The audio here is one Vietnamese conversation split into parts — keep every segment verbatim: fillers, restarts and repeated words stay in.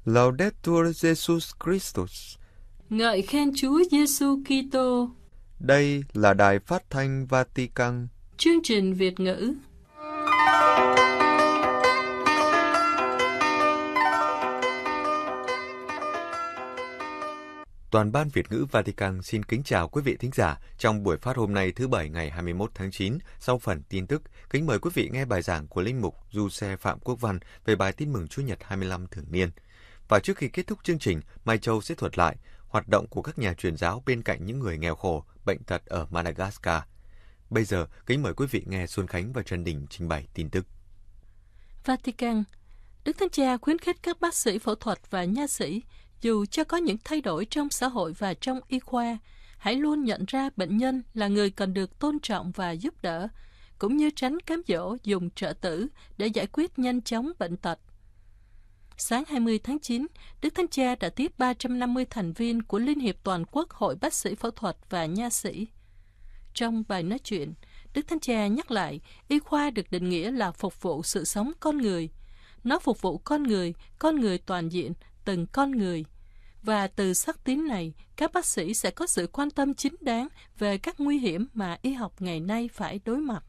Laudetur Jesus Christus. Ngợi khen Chúa Giêsu Kitô. Đây là Đài Phát thanh Vatican. Chương trình Việt ngữ. Toàn ban Việt ngữ Vatican xin kính chào quý vị thính giả. Trong buổi phát hôm nay thứ Bảy ngày hai mươi mốt tháng chín, sau phần tin tức, kính mời quý vị nghe bài giảng của Linh mục Giuse Phạm Quốc Văn về bài Tin mừng Chúa Nhật hai mươi lăm thường niên. Và trước khi kết thúc chương trình, Mai Châu sẽ thuật lại hoạt động của các nhà truyền giáo bên cạnh những người nghèo khổ, bệnh tật ở Madagascar. Bây giờ, kính mời quý vị nghe Xuân Khánh và Trần Đình trình bày tin tức. Vatican. Đức Thánh Cha khuyến khích các bác sĩ phẫu thuật và nha sĩ, dù cho có những thay đổi trong xã hội và trong y khoa, hãy luôn nhận ra bệnh nhân là người cần được tôn trọng và giúp đỡ, cũng như tránh cám dỗ dùng trợ tử để giải quyết nhanh chóng bệnh tật. Sáng hai mươi tháng chín, Đức Thánh Cha đã tiếp ba trăm năm mươi thành viên của Liên hiệp Toàn quốc Hội Bác sĩ Phẫu thuật và Nha sĩ. Trong bài nói chuyện, Đức Thánh Cha nhắc lại, y khoa được định nghĩa là phục vụ sự sống con người. Nó phục vụ con người, con người toàn diện, từng con người. Và từ sắc tín này, các bác sĩ sẽ có sự quan tâm chính đáng về các nguy hiểm mà y học ngày nay phải đối mặt.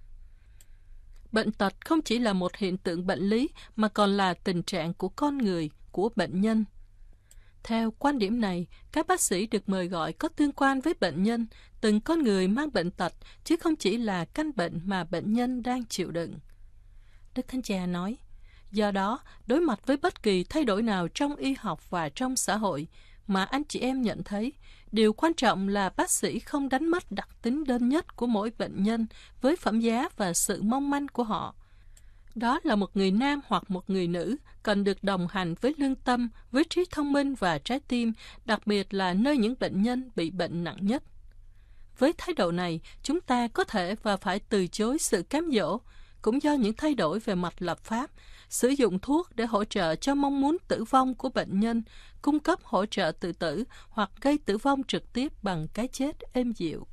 Bệnh tật không chỉ là một hiện tượng bệnh lý mà còn là tình trạng của con người, của bệnh nhân. Theo quan điểm này, các bác sĩ được mời gọi có tương quan với bệnh nhân, từng con người mang bệnh tật, chứ không chỉ là căn bệnh mà bệnh nhân đang chịu đựng. Đức Thánh Cha nói, do đó, đối mặt với bất kỳ thay đổi nào trong y học và trong xã hội mà anh chị em nhận thấy, điều quan trọng là bác sĩ không đánh mất đặc tính đơn nhất của mỗi bệnh nhân với phẩm giá và sự mong manh của họ. Đó là một người nam hoặc một người nữ cần được đồng hành với lương tâm, với trí thông minh và trái tim, đặc biệt là nơi những bệnh nhân bị bệnh nặng nhất. Với thái độ này, chúng ta có thể và phải từ chối sự cám dỗ, cũng do những thay đổi về mặt lập pháp, sử dụng thuốc để hỗ trợ cho mong muốn tử vong của bệnh nhân, cung cấp hỗ trợ tự tử hoặc gây tử vong trực tiếp bằng cái chết êm dịu.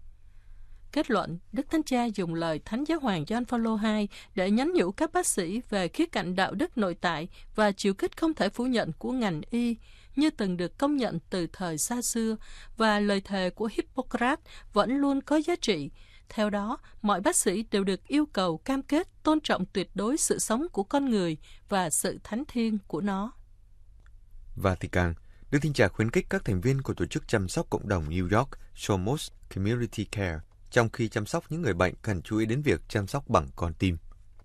Kết luận, Đức Thánh Cha dùng lời Thánh Giáo hoàng Gioan Phaolô hai để nhắn nhủ các bác sĩ về khía cạnh đạo đức nội tại và chiều kích không thể phủ nhận của ngành y, như từng được công nhận từ thời xa xưa, và lời thề của Hippocrates vẫn luôn có giá trị. Theo đó, mọi bác sĩ đều được yêu cầu cam kết tôn trọng tuyệt đối sự sống của con người và sự thánh thiêng của nó. Vatican. Đức Thánh Cha khuyến khích các thành viên của tổ chức chăm sóc cộng đồng New York, Somos Community Care, trong khi chăm sóc những người bệnh cần chú ý đến việc chăm sóc bằng con tim.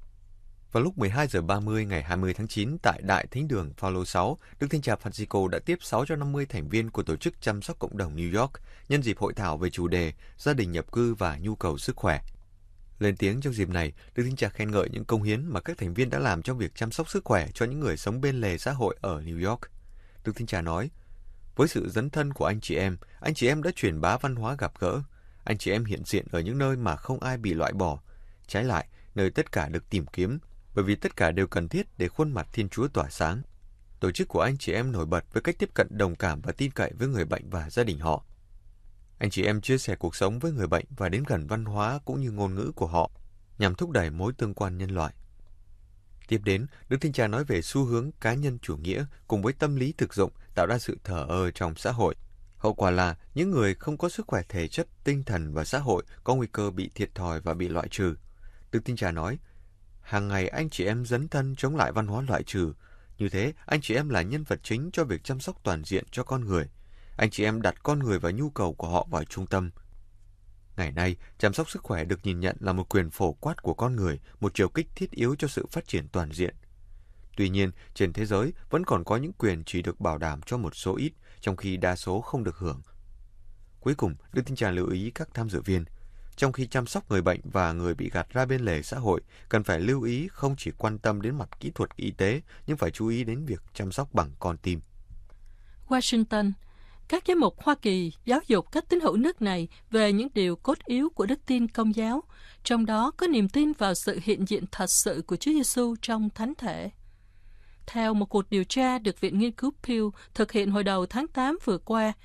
Vào lúc mười hai giờ ba mươi ngày hai mươi tháng chín tại Đại Thánh đường Phaolô sáu, Đức Thánh Cha Francisco đã tiếp sáu trăm năm mươi thành viên của tổ chức chăm sóc cộng đồng New York nhân dịp hội thảo về chủ đề gia đình nhập cư và nhu cầu sức khỏe. Lên tiếng trong dịp này, Đức Thánh Cha khen ngợi những công hiến mà các thành viên đã làm trong việc chăm sóc sức khỏe cho những người sống bên lề xã hội ở New York. Đức Thánh Cha nói, với sự dấn thân của anh chị em, anh chị em đã truyền bá văn hóa gặp gỡ. Anh chị em hiện diện ở những nơi mà không ai bị loại bỏ. Trái lại, nơi tất cả được tìm kiếm, bởi vì tất cả đều cần thiết để khuôn mặt Thiên Chúa tỏa sáng. Tổ chức của anh chị em nổi bật với cách tiếp cận đồng cảm và tin cậy với người bệnh và gia đình họ. Anh chị em chia sẻ cuộc sống với người bệnh và đến gần văn hóa cũng như ngôn ngữ của họ, nhằm thúc đẩy mối tương quan nhân loại. Tiếp đến, Đức Thánh Cha nói về xu hướng cá nhân chủ nghĩa cùng với tâm lý thực dụng tạo ra sự thờ ơ trong xã hội. Hậu quả là những người không có sức khỏe thể chất, tinh thần và xã hội có nguy cơ bị thiệt thòi và bị loại trừ. Đức Thánh Cha nói, hàng ngày anh chị em dấn thân chống lại văn hóa loại trừ. Như thế, anh chị em là nhân vật chính cho việc chăm sóc toàn diện cho con người. Anh chị em đặt con người và nhu cầu của họ vào trung tâm. Ngày nay, chăm sóc sức khỏe được nhìn nhận là một quyền phổ quát của con người, một chiều kích thiết yếu cho sự phát triển toàn diện. Tuy nhiên, trên thế giới vẫn còn có những quyền chỉ được bảo đảm cho một số ít, trong khi đa số không được hưởng. Cuối cùng, Đức Thánh Cha lưu ý các tham dự viên, trong khi chăm sóc người bệnh và người bị gạt ra bên lề xã hội, cần phải lưu ý không chỉ quan tâm đến mặt kỹ thuật y tế, nhưng phải chú ý đến việc chăm sóc bằng con tim. Washington. Các giám mục Hoa Kỳ giáo dục các tín hữu nước này về những điều cốt yếu của đức tin Công giáo, trong đó có niềm tin vào sự hiện diện thật sự của Chúa Giêsu trong thánh thể. Theo một cuộc điều tra được Viện Nghiên cứu Pew thực hiện hồi đầu tháng tám vừa qua,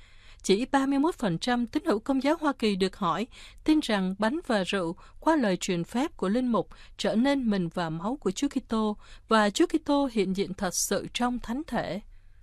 chỉ ba mươi mốt phần trăm tín hữu Công giáo Hoa Kỳ được hỏi tin rằng bánh và rượu qua lời truyền phép của linh mục trở nên mình và máu của Chúa Kitô và Chúa Kitô hiện diện thật sự trong thánh thể.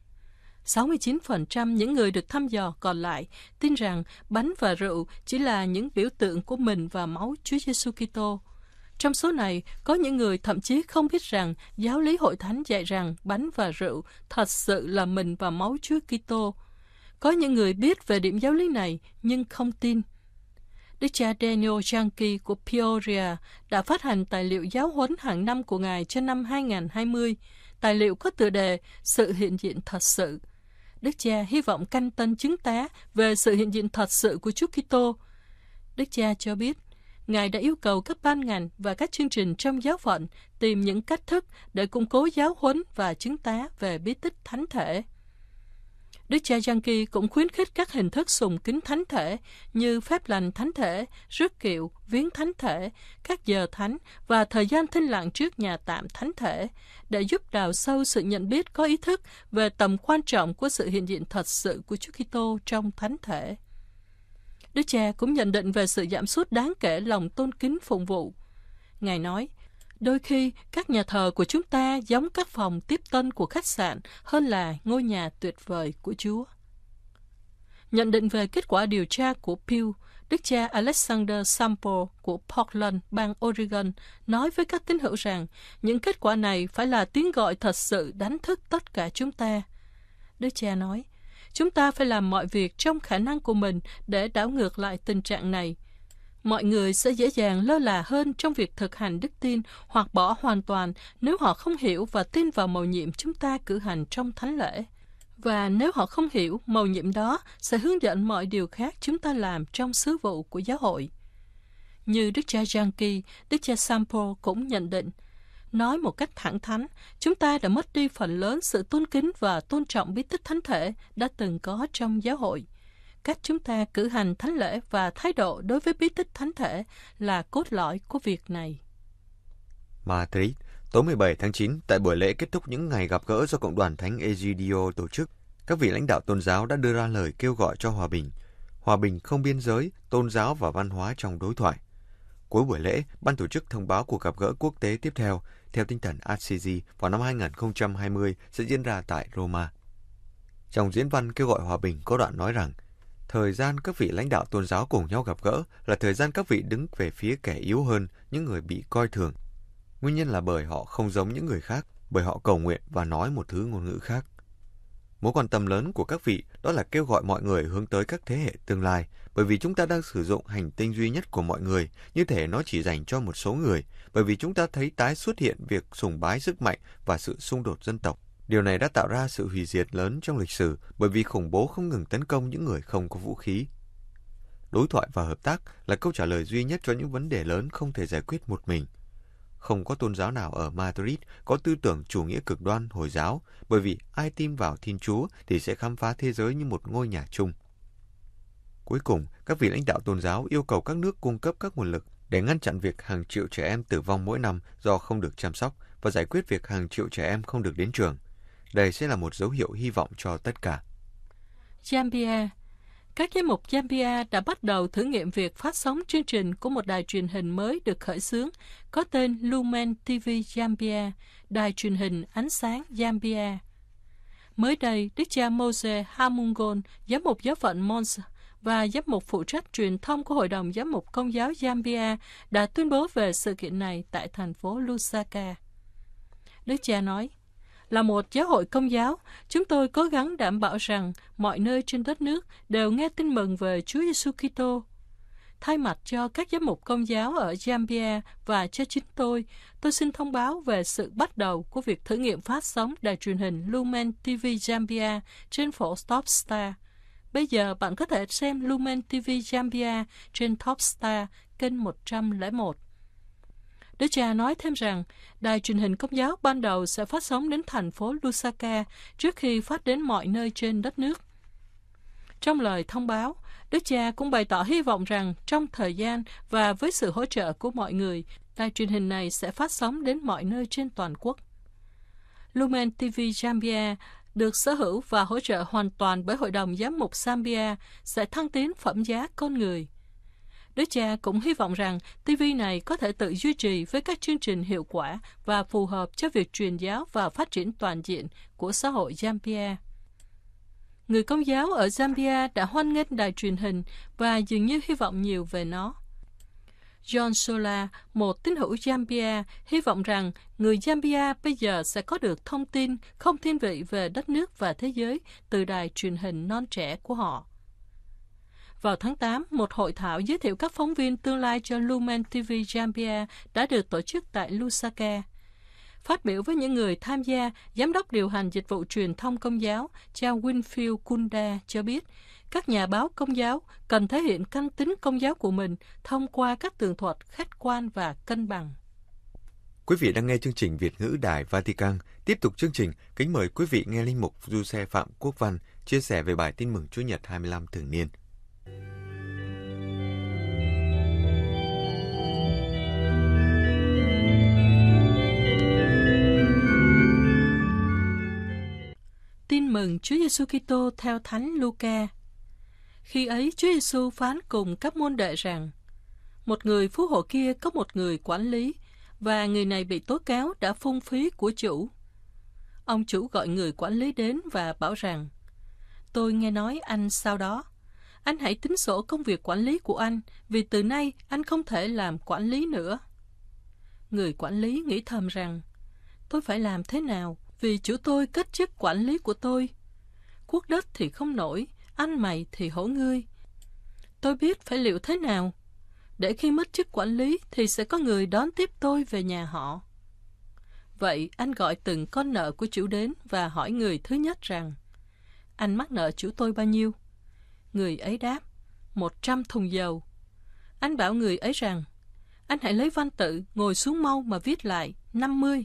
sáu mươi chín phần trăm những người được thăm dò còn lại tin rằng bánh và rượu chỉ là những biểu tượng của mình và máu Chúa Giêsu Kitô. Trong số này, có những người thậm chí không biết rằng giáo lý Hội Thánh dạy rằng bánh và rượu thật sự là mình và máu Chúa Kitô. Có những người biết về điểm giáo lý này nhưng không tin. Đức cha Daniel Janki của Peoria đã phát hành tài liệu giáo huấn hàng năm của Ngài cho năm hai không hai không. Tài liệu có tựa đề Sự hiện diện thật sự. Đức cha hy vọng canh tân chứng tá về sự hiện diện thật sự của Chúa Kitô. Đức cha cho biết, Ngài đã yêu cầu các ban ngành và các chương trình trong giáo phận tìm những cách thức để củng cố giáo huấn và chứng tá về bí tích thánh thể. Đức cha Janki cũng khuyến khích các hình thức sùng kính thánh thể như phép lành thánh thể, rước kiệu, viếng thánh thể, các giờ thánh và thời gian thinh lặng trước nhà tạm thánh thể để giúp đào sâu sự nhận biết có ý thức về tầm quan trọng của sự hiện diện thật sự của Chúa Kitô trong thánh thể. Đức cha cũng nhận định về sự giảm sút đáng kể lòng tôn kính phụng vụ. Ngài nói, đôi khi các nhà thờ của chúng ta giống các phòng tiếp tân của khách sạn hơn là ngôi nhà tuyệt vời của Chúa. Nhận định về kết quả điều tra của Pew, Đức cha Alexander Sample của Portland, bang Oregon, nói với các tín hữu rằng những kết quả này phải là tiếng gọi thật sự đánh thức tất cả chúng ta. Đức cha nói, chúng ta phải làm mọi việc trong khả năng của mình để đảo ngược lại tình trạng này. Mọi người sẽ dễ dàng lơ là hơn trong việc thực hành đức tin hoặc bỏ hoàn toàn nếu họ không hiểu và tin vào mầu nhiệm chúng ta cử hành trong thánh lễ. Và nếu họ không hiểu, mầu nhiệm đó sẽ hướng dẫn mọi điều khác chúng ta làm trong sứ vụ của giáo hội. Như Đức cha Janki, Đức cha Sample cũng nhận định, nói một cách thẳng thắn, chúng ta đã mất đi phần lớn sự tôn kính và tôn trọng bí tích thánh thể đã từng có trong giáo hội. Cách chúng ta cử hành thánh lễ và thái độ đối với bí tích thánh thể là cốt lõi của việc này. Madrid, tối mười bảy tháng chín, tại buổi lễ kết thúc những ngày gặp gỡ do Cộng đoàn Thánh Egidio tổ chức, các vị lãnh đạo tôn giáo đã đưa ra lời kêu gọi cho hòa bình, hòa bình không biên giới, tôn giáo và văn hóa trong đối thoại. Cuối buổi lễ, ban tổ chức thông báo cuộc gặp gỡ quốc tế tiếp theo, theo tinh thần Assisi vào năm hai không hai không sẽ diễn ra tại Roma. Trong diễn văn kêu gọi hòa bình có đoạn nói rằng, thời gian các vị lãnh đạo tôn giáo cùng nhau gặp gỡ là thời gian các vị đứng về phía kẻ yếu hơn, những người bị coi thường. Nguyên nhân là bởi họ không giống những người khác, bởi họ cầu nguyện và nói một thứ ngôn ngữ khác. Mối quan tâm lớn của các vị đó là kêu gọi mọi người hướng tới các thế hệ tương lai, bởi vì chúng ta đang sử dụng hành tinh duy nhất của mọi người, như thể nó chỉ dành cho một số người, bởi vì chúng ta thấy tái xuất hiện việc sùng bái sức mạnh và sự xung đột dân tộc. Điều này đã tạo ra sự hủy diệt lớn trong lịch sử, bởi vì khủng bố không ngừng tấn công những người không có vũ khí. Đối thoại và hợp tác là câu trả lời duy nhất cho những vấn đề lớn không thể giải quyết một mình. Không có tôn giáo nào ở Madrid có tư tưởng chủ nghĩa cực đoan Hồi giáo, bởi vì ai tin vào Thiên Chúa thì sẽ khám phá thế giới như một ngôi nhà chung. Cuối cùng, các vị lãnh đạo tôn giáo yêu cầu các nước cung cấp các nguồn lực để ngăn chặn việc hàng triệu trẻ em tử vong mỗi năm do không được chăm sóc và giải quyết việc hàng triệu trẻ em không được đến trường. Đây sẽ là một dấu hiệu hy vọng cho tất cả. Zambia. Các giám mục Zambia đã bắt đầu thử nghiệm việc phát sóng chương trình của một đài truyền hình mới được khởi xướng, có tên Lumen ti vi Zambia, đài truyền hình ánh sáng Zambia. Mới đây, Đức cha Mose Hamungon, giám mục giáo phận Mons và giám mục phụ trách truyền thông của Hội đồng Giám mục Công giáo Zambia đã tuyên bố về sự kiện này tại thành phố Lusaka. Đức cha nói, là một giáo hội công giáo, chúng tôi cố gắng đảm bảo rằng mọi nơi trên đất nước đều nghe tin mừng về Chúa Giêsu Kitô. Thay mặt cho các giám mục công giáo ở Zambia và cho chính tôi, tôi xin thông báo về sự bắt đầu của việc thử nghiệm phát sóng đài truyền hình Lumen ti vi Zambia trên phổ Topstar. Bây giờ bạn có thể xem Lumen ti vi Zambia trên Topstar kênh một trăm lẻ một. Đức cha nói thêm rằng, đài truyền hình công giáo ban đầu sẽ phát sóng đến thành phố Lusaka trước khi phát đến mọi nơi trên đất nước. Trong lời thông báo, Đức cha cũng bày tỏ hy vọng rằng trong thời gian và với sự hỗ trợ của mọi người, đài truyền hình này sẽ phát sóng đến mọi nơi trên toàn quốc. Lumen ti vi Zambia được sở hữu và hỗ trợ hoàn toàn bởi Hội đồng Giám mục Zambia, sẽ thăng tiến phẩm giá con người. Đứa cha cũng hy vọng rằng ti vi này có thể tự duy trì với các chương trình hiệu quả và phù hợp cho việc truyền giáo và phát triển toàn diện của xã hội Zambia. Người Công giáo ở Zambia đã hoan nghênh đài truyền hình và dường như hy vọng nhiều về nó. John Sola, một tín hữu Zambia, hy vọng rằng người Zambia bây giờ sẽ có được thông tin không thiên vị về đất nước và thế giới từ đài truyền hình non trẻ của họ. Vào tháng tám, một hội thảo giới thiệu các phóng viên tương lai cho Lumen ti vi Zambia đã được tổ chức tại Lusaka. Phát biểu với những người tham gia, Giám đốc điều hành dịch vụ truyền thông Công giáo, cha Winfield Kunda cho biết, các nhà báo Công giáo cần thể hiện căn tính Công giáo của mình thông qua các tường thuật khách quan và cân bằng. Quý vị đang nghe chương trình Việt ngữ Đài Vatican. Tiếp tục chương trình, kính mời quý vị nghe Linh mục Du-xe Phạm Quốc Văn chia sẻ về bài tin mừng Chúa Nhật hai mươi lăm thường niên. Tin mừng Chúa Giêsu Kitô theo Thánh Luca. Khi ấy, Chúa Giêsu phán cùng các môn đệ rằng: một người phú hộ kia có một người quản lý, và người này bị tố cáo đã phung phí của chủ. Ông chủ gọi người quản lý đến và bảo rằng: tôi nghe nói anh sau đó. Anh hãy tính sổ công việc quản lý của anh, vì từ nay anh không thể làm quản lý nữa. Người quản lý nghĩ thầm rằng: tôi phải làm thế nào, vì chủ tôi kết chức quản lý của tôi. Cuốc đất thì không nổi, anh mày thì hổ ngươi. Tôi biết phải liệu thế nào, để khi mất chức quản lý thì sẽ có người đón tiếp tôi về nhà họ. Vậy anh gọi từng con nợ của chủ đến và hỏi người thứ nhất rằng: anh mắc nợ chủ tôi bao nhiêu? Người ấy đáp: một trăm thùng dầu. Anh bảo người ấy rằng: anh hãy lấy văn tự, ngồi xuống mau mà viết lại năm mươi.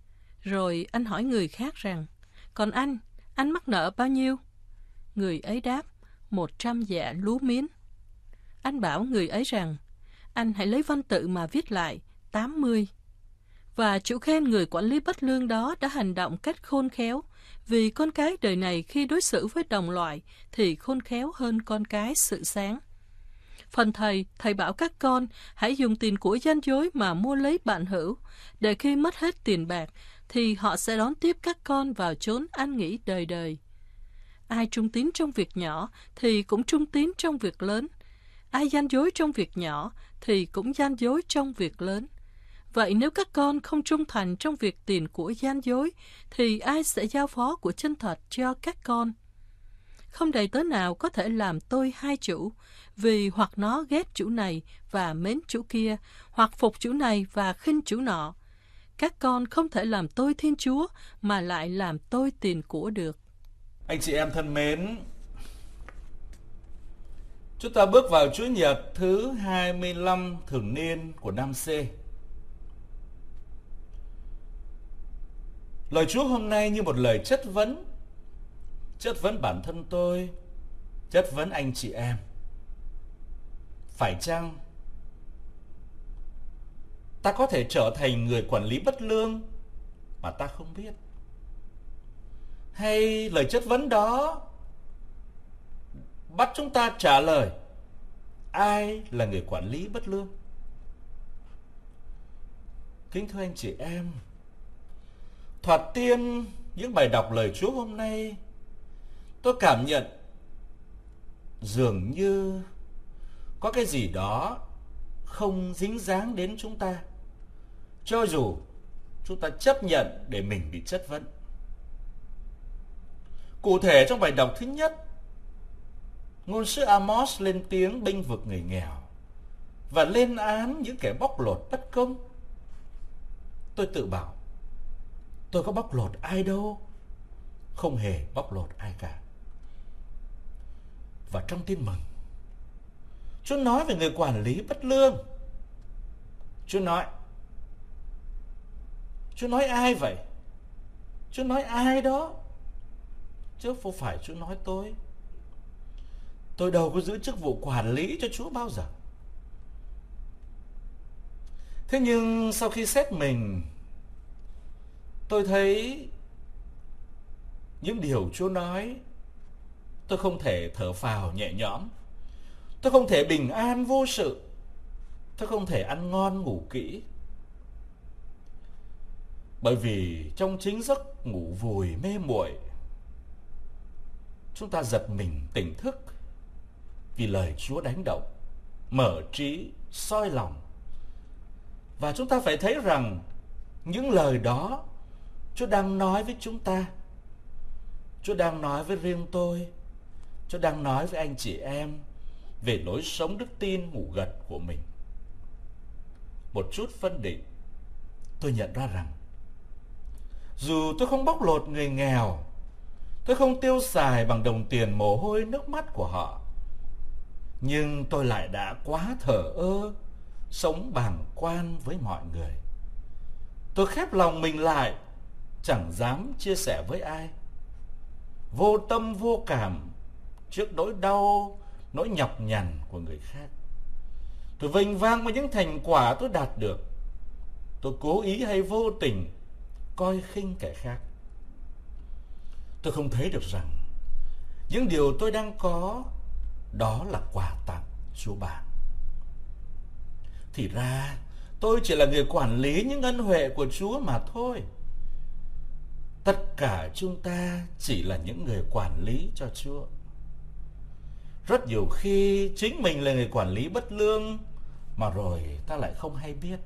Rồi anh hỏi người khác rằng: còn anh, anh mắc nợ bao nhiêu? Người ấy đáp: một trăm dạ lúa miến. Anh bảo người ấy rằng: anh hãy lấy văn tự mà viết lại tám mươi. Và chủ khen người quản lý bất lương đó đã hành động cách khôn khéo, vì con cái đời này khi đối xử với đồng loại thì khôn khéo hơn con cái sự sáng. Phần thầy, thầy bảo các con hãy dùng tiền của gian dối mà mua lấy bạn hữu, để khi mất hết tiền bạc thì họ sẽ đón tiếp các con vào chốn an nghỉ đời đời. Ai trung tín trong việc nhỏ thì cũng trung tín trong việc lớn. Ai gian dối trong việc nhỏ thì cũng gian dối trong việc lớn. Vậy nếu các con không trung thành trong việc tiền của gian dối, thì ai sẽ giao phó của chân thật cho các con? Không đầy tớ nào có thể làm tôi hai chủ, vì hoặc nó ghét chủ này và mến chủ kia, hoặc phục chủ này và khinh chủ nọ. Các con không thể làm tôi Thiên Chúa mà lại làm tôi tiền của được. Anh chị em thân mến, chúng ta bước vào Chúa Nhật thứ hai mươi lăm thường niên của năm C. Lời Chúa hôm nay như một lời chất vấn. Chất vấn bản thân tôi, chất vấn anh chị em. Phải chăng ta có thể trở thành người quản lý bất lương mà ta không biết? Hay lời chất vấn đó bắt chúng ta trả lời ai là người quản lý bất lương? Kính thưa anh chị em, thoạt tiên những bài đọc lời Chúa hôm nay, tôi cảm nhận dường như có cái gì đó không dính dáng đến chúng ta, cho dù chúng ta chấp nhận để mình bị chất vấn. Cụ thể trong bài đọc thứ nhất, ngôn sứ Amos lên tiếng bênh vực người nghèo và lên án những kẻ bóc lột bất công. Tôi tự bảo, tôi có bóc lột ai đâu, không hề bóc lột ai cả. Và trong tin mừng, Chúa nói về người quản lý bất lương. Chúa nói, Chúa nói ai vậy? Chúa nói ai đó, chứ không phải Chúa nói tôi. Tôi đâu có giữ chức vụ quản lý cho Chúa bao giờ. Thế nhưng sau khi xét mình, tôi thấy những điều Chúa nói, tôi không thể thở phào nhẹ nhõm. Tôi không thể bình an vô sự. Tôi không thể ăn ngon ngủ kỹ. Bởi vì trong chính giấc ngủ vùi mê muội, chúng ta giật mình tỉnh thức vì lời Chúa đánh động, mở trí, soi lòng. Và chúng ta phải thấy rằng những lời đó Chúa đang nói với chúng ta. Chúa đang nói với riêng tôi. Chúa đang nói với anh chị em về lối sống đức tin ngủ gật của mình. Một chút phân định, tôi nhận ra rằng dù tôi không bóc lột người nghèo, tôi không tiêu xài bằng đồng tiền mồ hôi nước mắt của họ, nhưng tôi lại đã quá thờ ơ, sống bàng quan với mọi người. Tôi khép lòng mình lại, chẳng dám chia sẻ với ai. Vô tâm vô cảm trước nỗi đau, nỗi nhọc nhằn của người khác. Tôi vênh vang với những thành quả tôi đạt được. Tôi cố ý hay vô tình coi khinh kẻ khác. Tôi không thấy được rằng những điều tôi đang có đó là quà tặng Chúa ban. Thì ra tôi chỉ là người quản lý những ân huệ của Chúa mà thôi. Tất cả chúng ta chỉ là những người quản lý cho Chúa. Rất nhiều khi chính mình là người quản lý bất lương mà rồi ta lại không hay biết.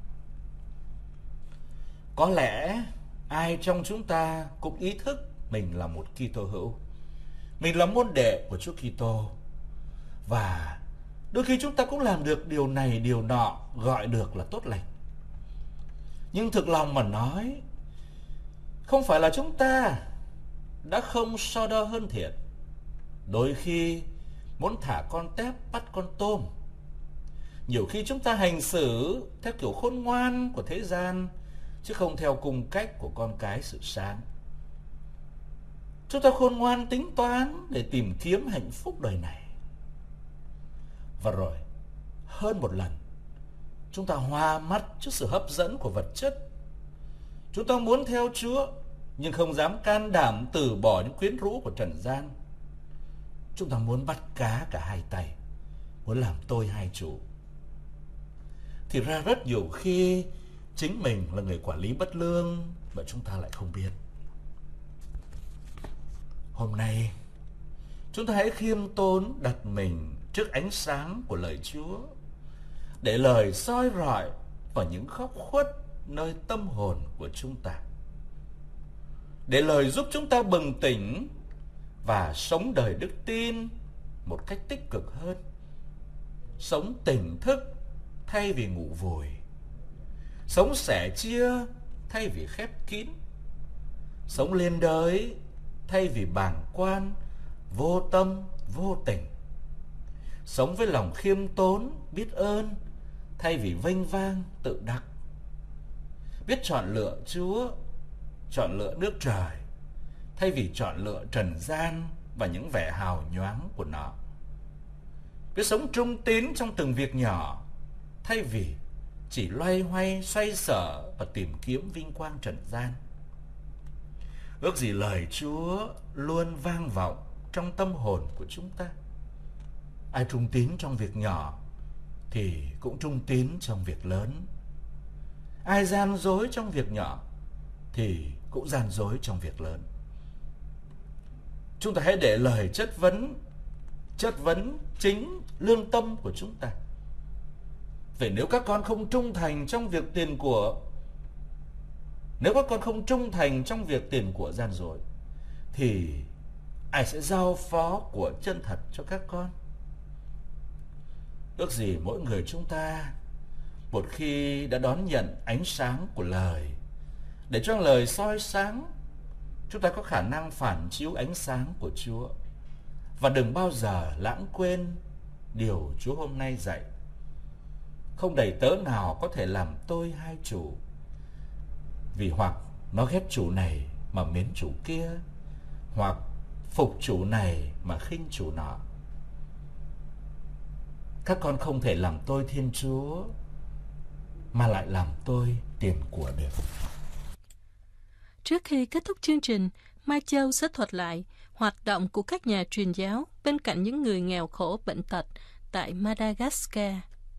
Có lẽ ai trong chúng ta cũng ý thức mình là một Kitô hữu. Mình là môn đệ của Chúa Kitô. Và đôi khi chúng ta cũng làm được điều này điều nọ, gọi được là tốt lành. Nhưng thực lòng mà nói, không phải là chúng ta đã không so đo hơn thiện. Đôi khi muốn thả con tép bắt con tôm. Nhiều khi chúng ta hành xử theo kiểu khôn ngoan của thế gian, chứ không theo cung cách của con cái sự sáng. Chúng ta khôn ngoan tính toán để tìm kiếm hạnh phúc đời này. Và rồi, hơn một lần, chúng ta hoa mắt trước sự hấp dẫn của vật chất. Chúng ta muốn theo Chúa, nhưng không dám can đảm từ bỏ những quyến rũ của trần gian. Chúng ta muốn bắt cá cả hai tay, muốn làm tôi hai chủ. Thì ra rất nhiều khi chính mình là người quản lý bất lương mà chúng ta lại không biết. Hôm nay, chúng ta hãy khiêm tốn đặt mình trước ánh sáng của lời Chúa, để lời soi rọi vào những góc khuất nơi tâm hồn của chúng ta, để lời giúp chúng ta bừng tỉnh và sống đời đức tin một cách tích cực hơn, sống tỉnh thức thay vì ngủ vùi, sống sẻ chia thay vì khép kín, sống liên đới thay vì bàng quan, vô tâm, vô tình, sống với lòng khiêm tốn, biết ơn thay vì vênh vang, tự đắc, biết chọn lựa Chúa, chọn lựa nước trời thay vì chọn lựa trần gian và những vẻ hào nhoáng của nó, biết sống trung tín trong từng việc nhỏ thay vì chỉ loay hoay xoay sở và tìm kiếm vinh quang trần gian. Ước gì lời Chúa luôn vang vọng trong tâm hồn của chúng ta. Ai trung tín trong việc nhỏ thì cũng trung tín trong việc lớn. Ai gian dối trong việc nhỏ thì cũng gian dối trong việc lớn. Chúng ta hãy để lời chất vấn, chất vấn chính lương tâm của chúng ta. Vậy nếu các con không trung thành trong việc tiền của, nếu các con không trung thành trong việc tiền của gian dối, thì ai sẽ giao phó của chân thật cho các con? Ước gì mỗi người chúng ta một khi đã đón nhận ánh sáng của lời, để cho lời soi sáng, chúng ta có khả năng phản chiếu ánh sáng của Chúa. Và đừng bao giờ lãng quên điều Chúa hôm nay dạy: không đầy tớ nào có thể làm tôi hai chủ, vì hoặc nó ghét chủ này mà mến chủ kia, hoặc phục chủ này mà khinh chủ nọ. Các con không thể làm tôi Thiên Chúa mà lại làm tôi tiền của được. Trước khi kết thúc chương trình, Mai Châu sẽ thuật lại hoạt động của các nhà truyền giáo bên cạnh những người nghèo khổ bệnh tật tại Madagascar.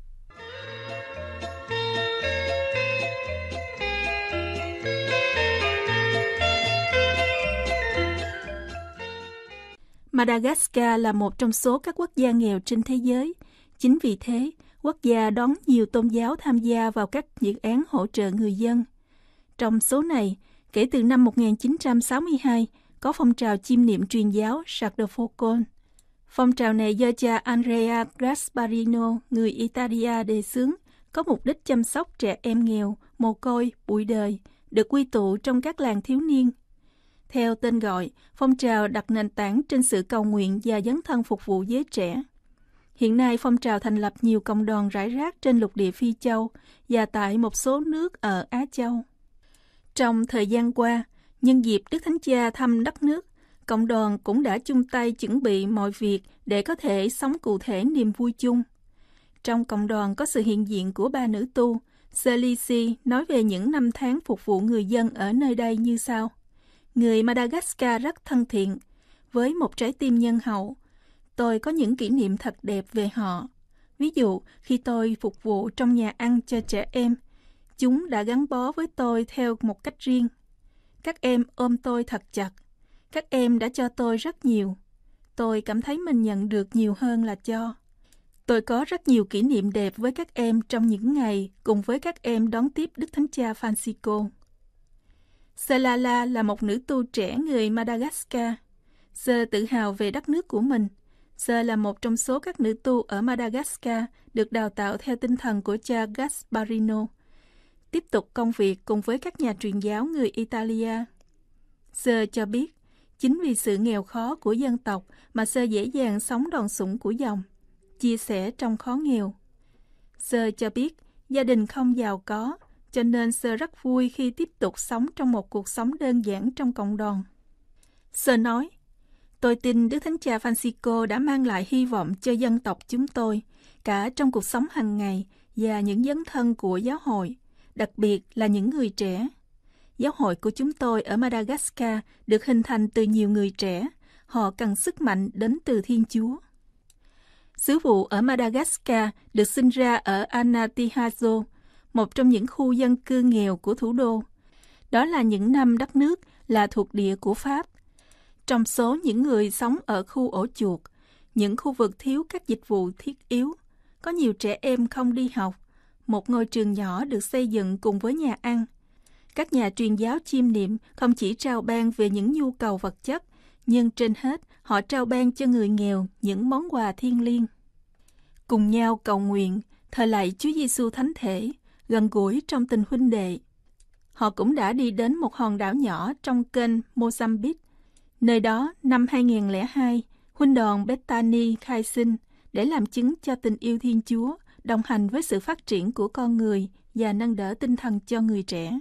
Madagascar là một trong số các quốc gia nghèo trên thế giới. Chính vì thế, quốc gia đón nhiều tôn giáo tham gia vào các dự án hỗ trợ người dân. Trong số này, kể từ năm một nghìn chín trăm sáu mươi hai, có phong trào chiêm niệm truyền giáo Sacrofocon. Phong trào này do cha Andrea Gasparino, người Italia đề xướng, có mục đích chăm sóc trẻ em nghèo, mồ côi, bụi đời, được quy tụ trong các làng thiếu niên. Theo tên gọi, phong trào đặt nền tảng trên sự cầu nguyện và dấn thân phục vụ giới trẻ. Hiện nay, phong trào thành lập nhiều cộng đoàn rải rác trên lục địa Phi Châu và tại một số nước ở Á Châu. Trong thời gian qua, nhân dịp Đức Thánh Cha thăm đất nước, cộng đoàn cũng đã chung tay chuẩn bị mọi việc để có thể sống cụ thể niềm vui chung. Trong cộng đoàn có sự hiện diện của ba nữ tu. Celici nói về những năm tháng phục vụ người dân ở nơi đây như sau. Người Madagascar rất thân thiện, với một trái tim nhân hậu. Tôi có những kỷ niệm thật đẹp về họ. Ví dụ, khi tôi phục vụ trong nhà ăn cho trẻ em, chúng đã gắn bó với tôi theo một cách riêng. Các em ôm tôi thật chặt. Các em đã cho tôi rất nhiều. Tôi cảm thấy mình nhận được nhiều hơn là cho. Tôi có rất nhiều kỷ niệm đẹp với các em trong những ngày cùng với các em đón tiếp Đức Thánh Cha Francisco. Selala là một nữ tu trẻ người Madagascar. Sơ tự hào về đất nước của mình. Sơ là một trong số các nữ tu ở Madagascar được đào tạo theo tinh thần của cha Gasparino, tiếp tục công việc cùng với các nhà truyền giáo người Italia. Sơ cho biết, chính vì sự nghèo khó của dân tộc mà Sơ dễ dàng sống đòn sủng của dòng, chia sẻ trong khó nghèo. Sơ cho biết, gia đình không giàu có, cho nên Sơ rất vui khi tiếp tục sống trong một cuộc sống đơn giản trong cộng đoàn. Sơ nói, tôi tin Đức Thánh Cha Francisco đã mang lại hy vọng cho dân tộc chúng tôi, cả trong cuộc sống hàng ngày và những dấn thân của giáo hội, đặc biệt là những người trẻ. Giáo hội của chúng tôi ở Madagascar được hình thành từ nhiều người trẻ, họ cần sức mạnh đến từ Thiên Chúa. Sứ vụ ở Madagascar được sinh ra ở Anatihazo, một trong những khu dân cư nghèo của thủ đô. Đó là những năm đất nước là thuộc địa của Pháp. Trong số những người sống ở khu ổ chuột, những khu vực thiếu các dịch vụ thiết yếu, có nhiều trẻ em không đi học. Một ngôi trường nhỏ được xây dựng cùng với nhà ăn. Các nhà truyền giáo chiêm niệm không chỉ trao ban về những nhu cầu vật chất, nhưng trên hết họ trao ban cho người nghèo những món quà thiêng liêng. Cùng nhau cầu nguyện, thờ lạy Chúa Giêsu Thánh Thể, gần gũi trong tình huynh đệ. Họ cũng đã đi đến một hòn đảo nhỏ trong kênh Mozambique. Nơi đó, năm hai nghìn không trăm lẻ hai, huynh đoàn Bethany khai sinh để làm chứng cho tình yêu Thiên Chúa, đồng hành với sự phát triển của con người và nâng đỡ tinh thần cho người trẻ.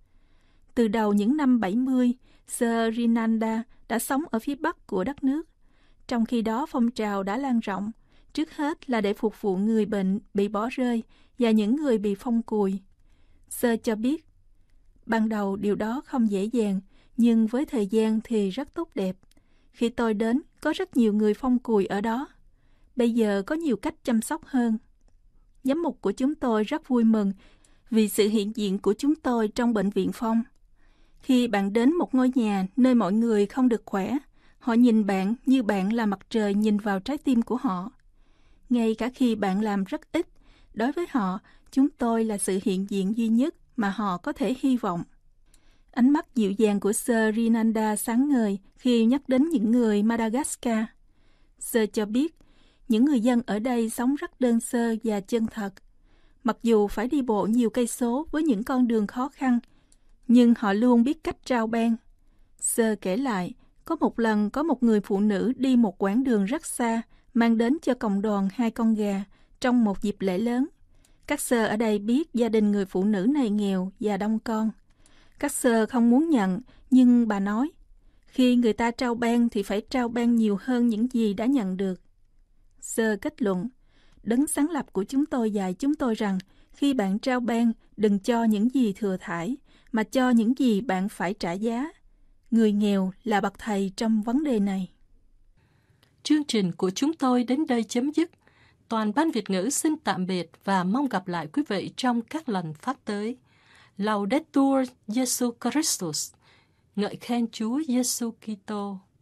Từ đầu những năm bảy mươi, Sir Rinanda đã sống ở phía bắc của đất nước. Trong khi đó phong trào đã lan rộng, trước hết là để phục vụ người bệnh bị bỏ rơi và những người bị phong cùi. Sir cho biết, ban đầu điều đó không dễ dàng, nhưng với thời gian thì rất tốt đẹp. Khi tôi đến, có rất nhiều người phong cùi ở đó. Bây giờ có nhiều cách chăm sóc hơn. Giám mục của chúng tôi rất vui mừng vì sự hiện diện của chúng tôi trong bệnh viện phong. Khi bạn đến một ngôi nhà nơi mọi người không được khỏe, họ nhìn bạn như bạn là mặt trời nhìn vào trái tim của họ. Ngay cả khi bạn làm rất ít, đối với họ, chúng tôi là sự hiện diện duy nhất mà họ có thể hy vọng. Ánh mắt dịu dàng của Sir Rinanda sáng ngời khi nhắc đến những người Madagascar. Sir cho biết, những người dân ở đây sống rất đơn sơ và chân thật. Mặc dù phải đi bộ nhiều cây số với những con đường khó khăn, nhưng họ luôn biết cách trao ban. Sir kể lại, có một lần có một người phụ nữ đi một quãng đường rất xa, mang đến cho cộng đoàn hai con gà trong một dịp lễ lớn. Các sơ ở đây biết gia đình người phụ nữ này nghèo và đông con. Các sơ không muốn nhận, nhưng bà nói, khi người ta trao ban thì phải trao ban nhiều hơn những gì đã nhận được. Sơ kết luận, đấng sáng lập của chúng tôi dạy chúng tôi rằng, khi bạn trao ban, đừng cho những gì thừa thãi, mà cho những gì bạn phải trả giá. Người nghèo là bậc thầy trong vấn đề này. Chương trình của chúng tôi đến đây chấm dứt. Toàn ban Việt ngữ xin tạm biệt và mong gặp lại quý vị trong các lần phát tới. Laudetur Jesu Christus. Ngợi khen Chúa Giêsu Kitô.